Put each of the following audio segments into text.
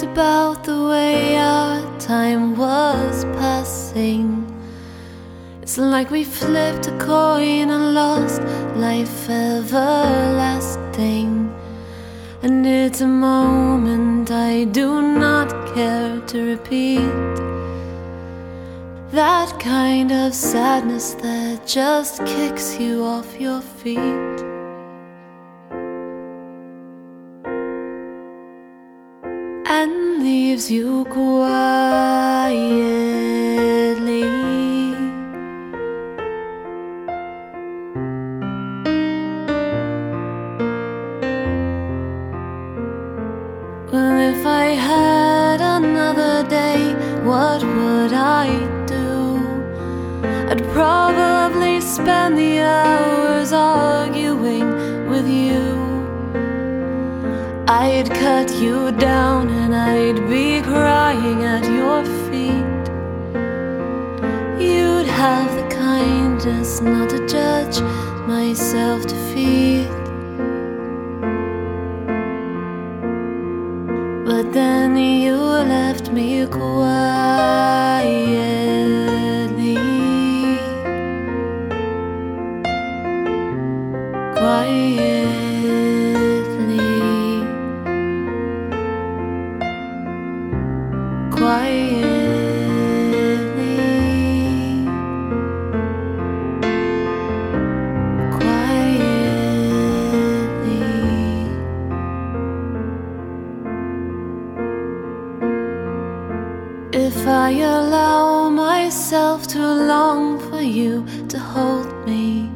about the way our time was passing. It's like we flipped a coin and lost life everlasting. And it's a moment I do not care to repeat. That kind of sadness that just kicks you off your feet. And leaves you quietly. Well, if I had another day, what would I do? I'd probably spend the hours arguing with you. I'd cut you down and I'd be crying at your feet. You'd have the kindness not to judge my self-defeat. But then you left me quietly. Quietly. Quietly, quietly. If I allow myself to long for you to hold me,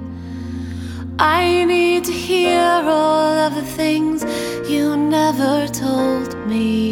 I need to hear all of the things you never told me.